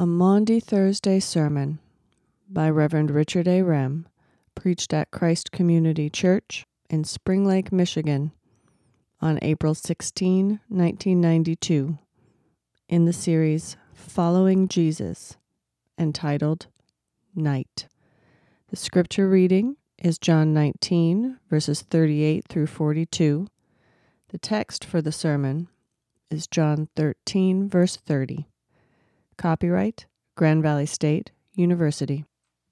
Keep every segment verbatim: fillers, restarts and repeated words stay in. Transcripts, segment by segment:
A Maundy Thursday sermon by Reverend Richard A. Rem, preached at Christ Community Church in Spring Lake, Michigan, on April sixteenth, nineteen ninety-two, in the series Following Jesus, entitled Night. The scripture reading is John nineteen, verses thirty-eight through forty-two. The text for the sermon is John thirteen, verse thirty. Copyright, Grand Valley State University.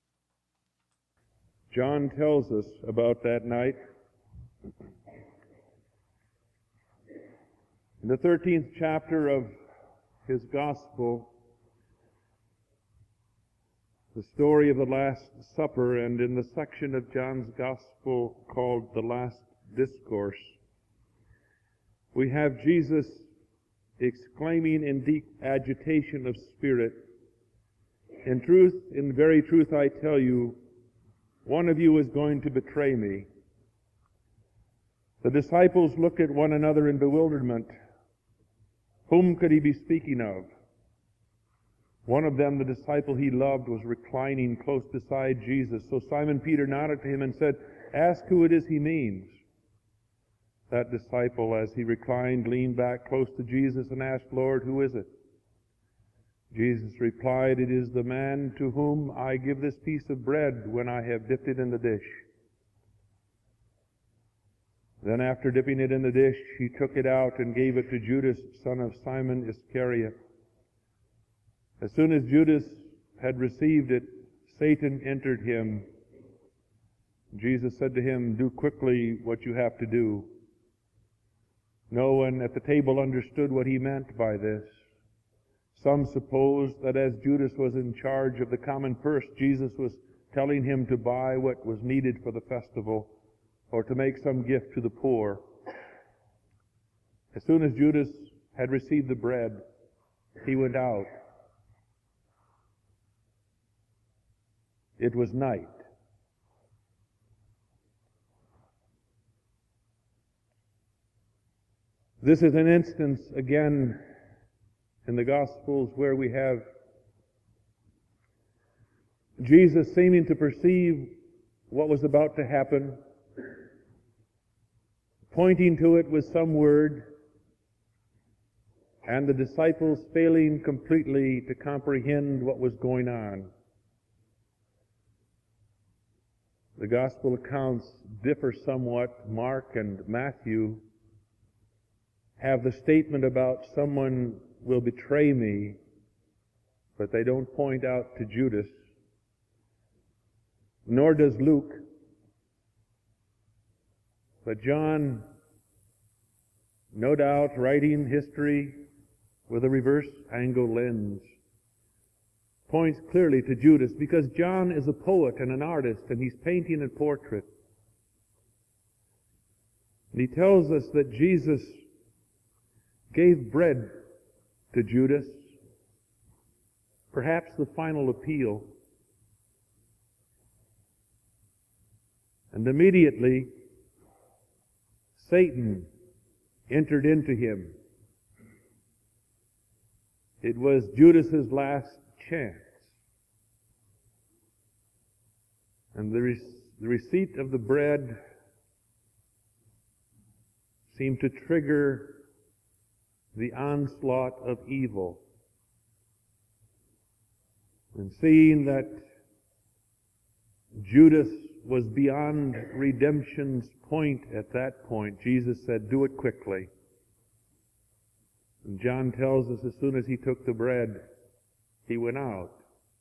John tells us about that night. In the thirteenth chapter of his gospel, the story of the Last Supper, and in the section of John's gospel called the Last Discourse, we have Jesus exclaiming in deep agitation of spirit, "In truth, in very truth I tell you, one of you is going to betray me." The disciples look at one another in bewilderment. Whom could he be speaking of? One of them, the disciple he loved, was reclining close beside Jesus. So Simon Peter nodded to him and said, "Ask who it is he means." That disciple, as he reclined, leaned back close to Jesus and asked, "Lord, who is it?" Jesus replied, "It is the man to whom I give this piece of bread when I have dipped it in the dish." Then after dipping it in the dish, he took it out and gave it to Judas, son of Simon Iscariot. As soon as Judas had received it, Satan entered him. Jesus said to him, "Do quickly what you have to do." No one at the table understood what he meant by this. Some supposed that as Judas was in charge of the common purse, Jesus was telling him to buy what was needed for the festival or to make some gift to the poor. As soon as Judas had received the bread, he went out. It was night. This is an instance, again, in the Gospels where we have Jesus seeming to perceive what was about to happen, pointing to it with some word, and the disciples failing completely to comprehend what was going on. The Gospel accounts differ somewhat. Mark and Matthew have the statement about someone will betray me, but they don't point out to Judas. Nor does Luke. But John, no doubt writing history with a reverse angle lens, points clearly to Judas, because John is a poet and an artist, and he's painting a portrait. And he tells us that Jesus gave bread to Judas, perhaps the final appeal. And immediately, Satan entered into him. It was Judas's last chance. And the, re- the receipt of the bread seemed to trigger the onslaught of evil. And seeing that Judas was beyond redemption's point at that point, Jesus said, "Do it quickly." And John tells us as soon as he took the bread, he went out.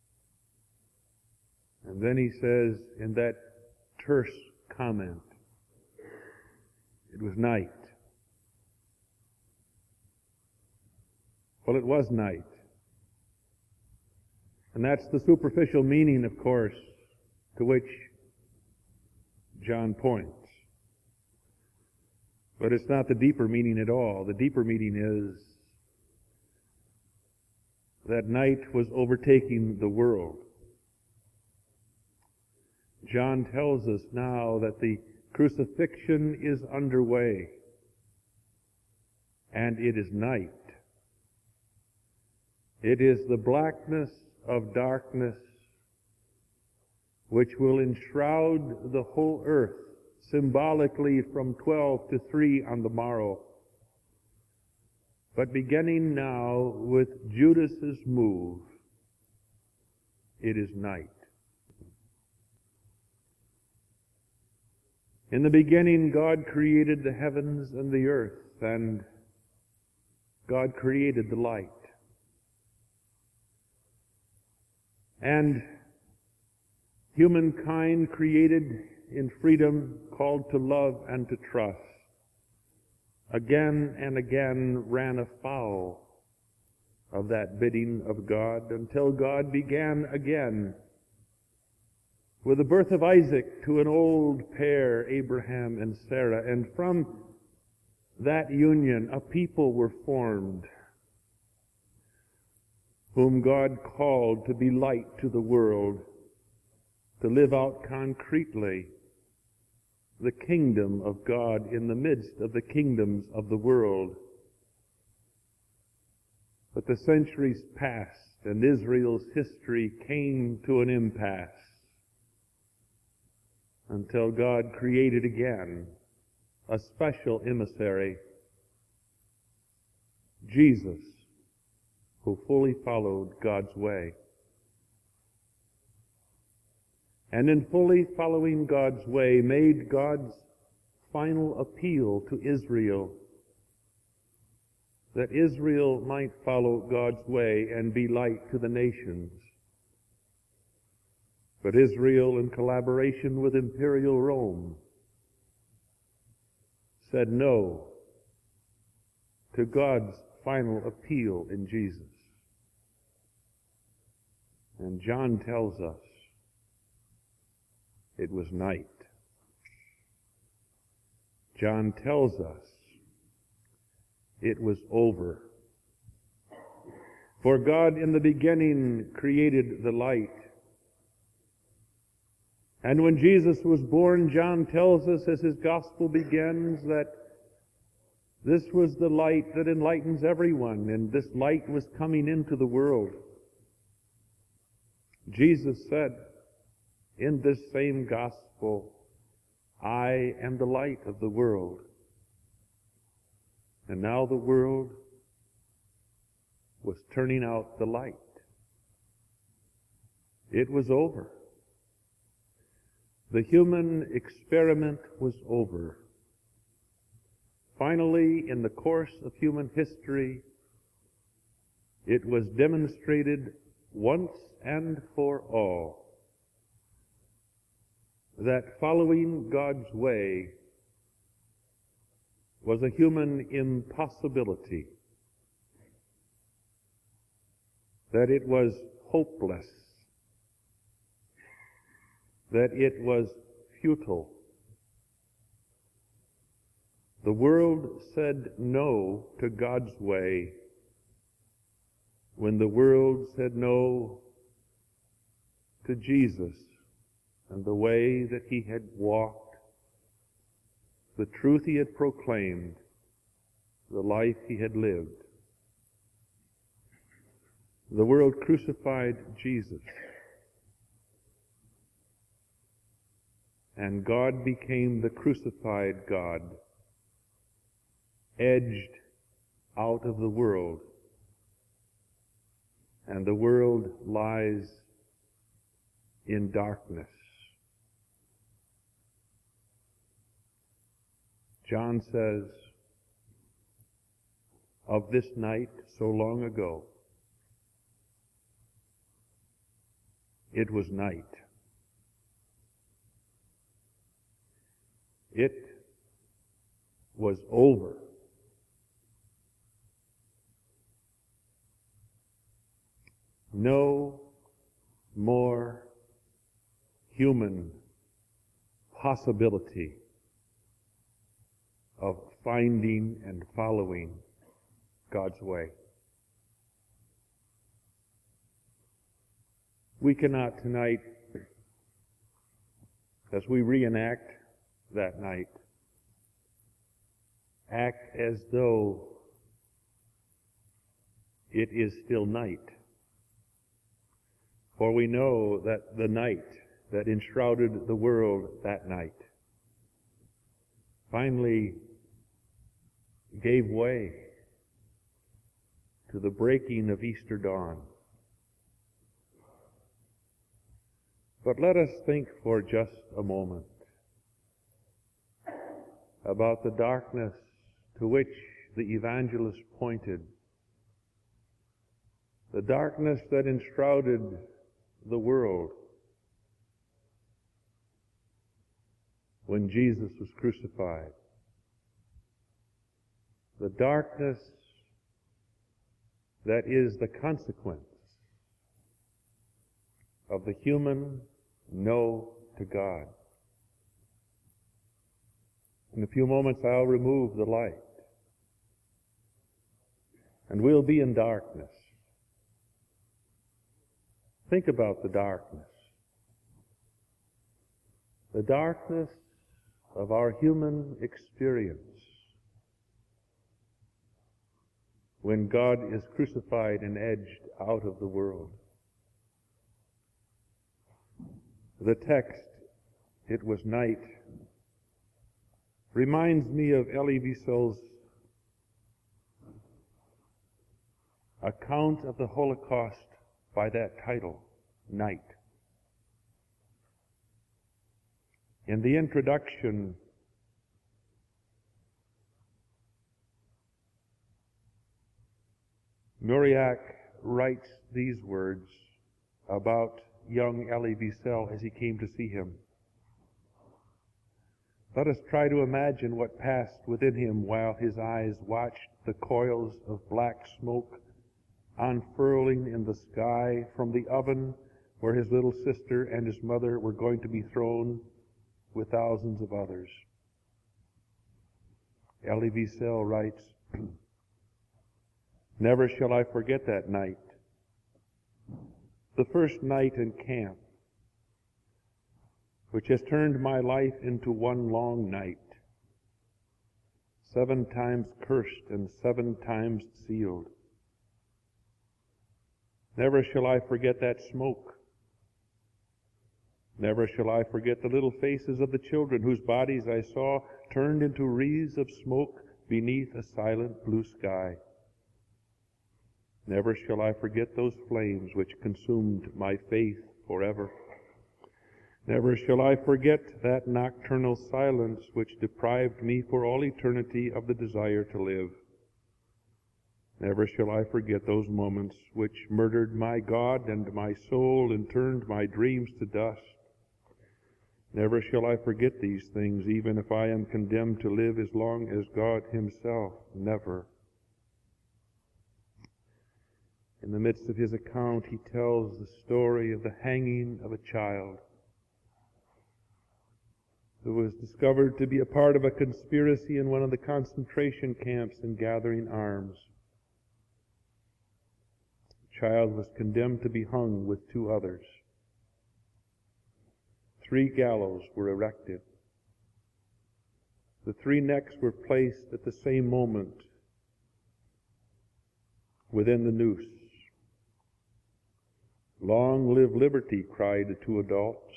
And then he says in that terse comment, it was night. Well, it was night. And that's the superficial meaning, of course, to which John points. But it's not the deeper meaning at all. The deeper meaning is that night was overtaking the world. John tells us now that the crucifixion is underway, and it is night. It is the blackness of darkness which will enshroud the whole earth, symbolically from twelve to three on the morrow. But beginning now with Judas's move, it is night. In the beginning, God created the heavens and the earth, and God created the light. And humankind created in freedom, called to love and to trust, again and again ran afoul of that bidding of God, until God began again with the birth of Isaac to an old pair, Abraham and Sarah. And from that union, a people were formed, whom God called to be light to the world, to live out concretely the kingdom of God in the midst of the kingdoms of the world. But the centuries passed, and Israel's history came to an impasse, until God created again a special emissary, Jesus, who fully followed God's way. And in fully following God's way, made God's final appeal to Israel, that Israel might follow God's way and be light to the nations. But Israel, in collaboration with imperial Rome, said no to God's final appeal in Jesus. And John tells us it was night. John tells us it was over. For God in the beginning created the light. And when Jesus was born, John tells us as his gospel begins that this was the light that enlightens everyone, and this light was coming into the world. Jesus said in this same gospel, I am the light of the world. And now the world was turning out the light. It was over. The human experiment was over. Finally, in the course of human history, it was demonstrated once and for all that following God's way was a human impossibility, that it was hopeless, that it was futile. The world said no to God's way when the world said no to Jesus and the way that he had walked, the truth he had proclaimed, the life he had lived. The world crucified Jesus, and God became the crucified God, edged out of the world, and the world lies in darkness. John says, of this night so long ago, it was night. It was over. No more human possibility of finding and following God's way. We cannot tonight, as we reenact that night, act as though it is still night. For we know that the night that enshrouded the world that night finally gave way to the breaking of Easter dawn. But let us think for just a moment about the darkness to which the evangelist pointed, the darkness that enshrouded the world when Jesus was crucified, the darkness that is the consequence of the human no to God. In a few moments I'll remove the light, and we'll be in darkness. Think about the darkness. The darkness of our human experience when God is crucified and edged out of the world. The text, "It was night," reminds me of Elie Wiesel's account of the Holocaust by that title, Night. In the introduction, Muriak writes these words about young Elie Wiesel as he came to see him. Let us try to imagine what passed within him while his eyes watched the coils of black smoke unfurling in the sky from the oven where his little sister and his mother were going to be thrown with thousands of others. Elie Wiesel writes, "Never shall I forget that night, the first night in camp, which has turned my life into one long night, seven times cursed and seven times sealed. Never shall I forget that smoke. Never shall I forget the little faces of the children whose bodies I saw turned into wreaths of smoke beneath a silent blue sky. Never shall I forget those flames which consumed my faith forever. Never shall I forget that nocturnal silence which deprived me for all eternity of the desire to live. Never shall I forget those moments which murdered my God and my soul and turned my dreams to dust. Never shall I forget these things, even if I am condemned to live as long as God Himself. Never." In the midst of his account, he tells the story of the hanging of a child who was discovered to be a part of a conspiracy in one of the concentration camps in gathering arms. The child was condemned to be hung with two others. Three gallows were erected. The three necks were placed at the same moment within the noose. "Long live liberty," cried the two adults.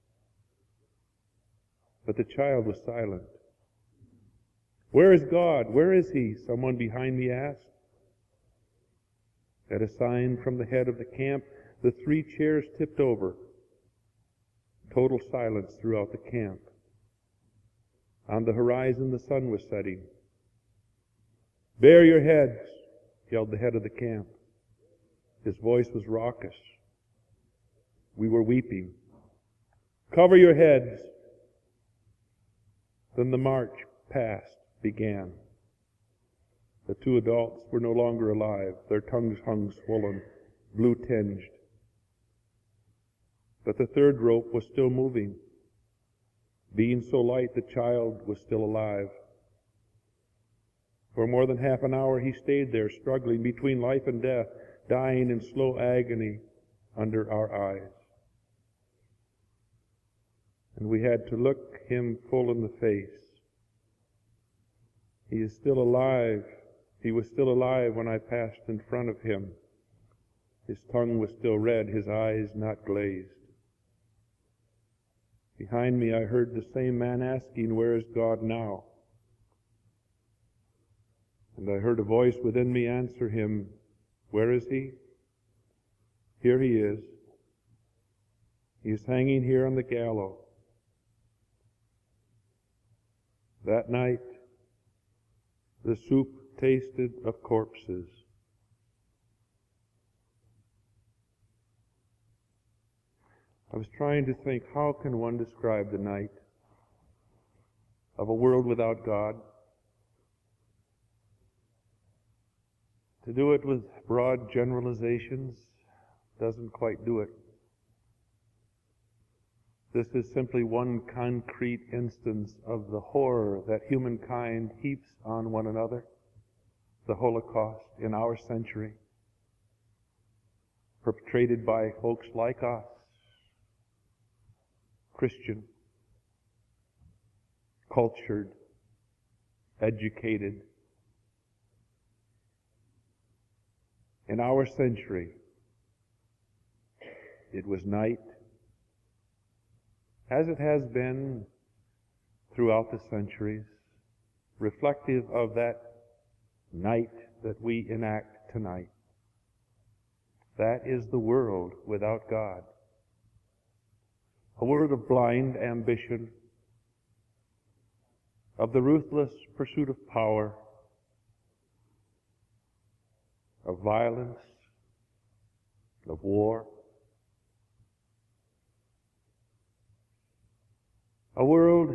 But the child was silent. "Where is God? Where is He?" someone behind me asked. At a sign from the head of the camp, the three chairs tipped over. Total silence throughout the camp. On the horizon, the sun was setting. "Bare your heads," yelled the head of the camp. His voice was raucous. We were weeping. "Cover your heads." Then the march past began. The two adults were no longer alive. Their tongues hung swollen, blue-tinged. But the third rope was still moving. Being so light, the child was still alive. For more than half an hour he stayed there, struggling between life and death, dying in slow agony under our eyes. And we had to look him full in the face. He is still alive He was still alive when I passed in front of him. His tongue was still red, his eyes not glazed. Behind me I heard the same man asking, "Where is God now?" And I heard a voice within me answer him, "Where is he? Here he is. He is hanging here on the gallows." That night, the soup tasted of corpses. I was trying to think, how can one describe the night of a world without God? To do it with broad generalizations doesn't quite do it. This is simply one concrete instance of the horror that humankind heaps on one another, the Holocaust in our century, perpetrated by folks like us, Christian, cultured, educated. In our century, it was night, as it has been throughout the centuries, reflective of that night that we enact tonight. That is the world without God. A world of blind ambition, of the ruthless pursuit of power, of violence, of war. A world,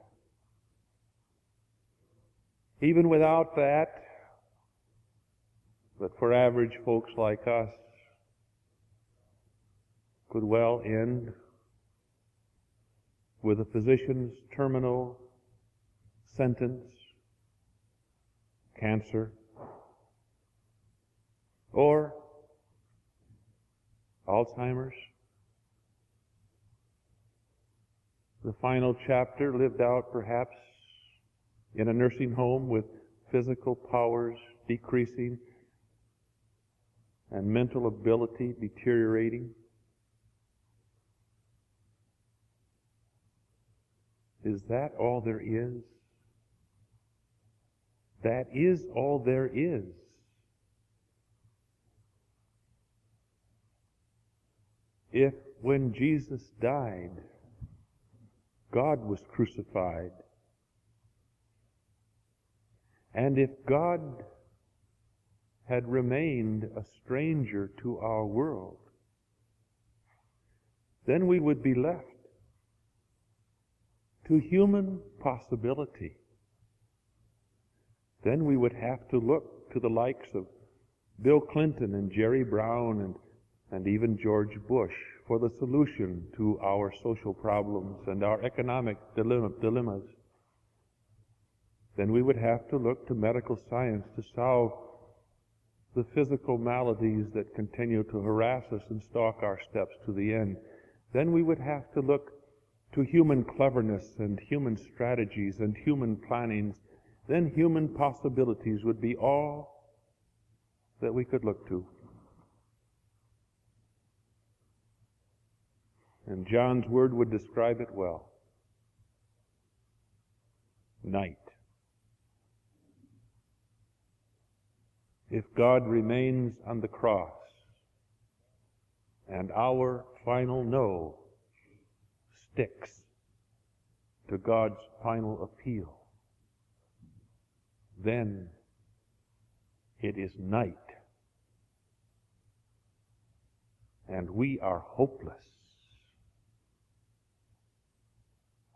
even without that, but for average folks like us, could well end with a physician's terminal sentence, cancer, or Alzheimer's. The final chapter lived out perhaps in a nursing home with physical powers decreasing and mental ability deteriorating. Is that all there is? That is all there is. If when Jesus died, God was crucified, and if God had remained a stranger to our world, then we would be left to human possibility. Then we would have to look to the likes of Bill Clinton and Jerry Brown and, and even George Bush for the solution to our social problems and our economic dilemmas. Then we would have to look to medical science to solve the physical maladies that continue to harass us and stalk our steps to the end. Then we would have to look to human cleverness and human strategies and human plannings. Then human possibilities would be all that we could look to. And John's word would describe it well. Night. If God remains on the cross and our final no sticks to God's final appeal, then it is night, and we are hopeless.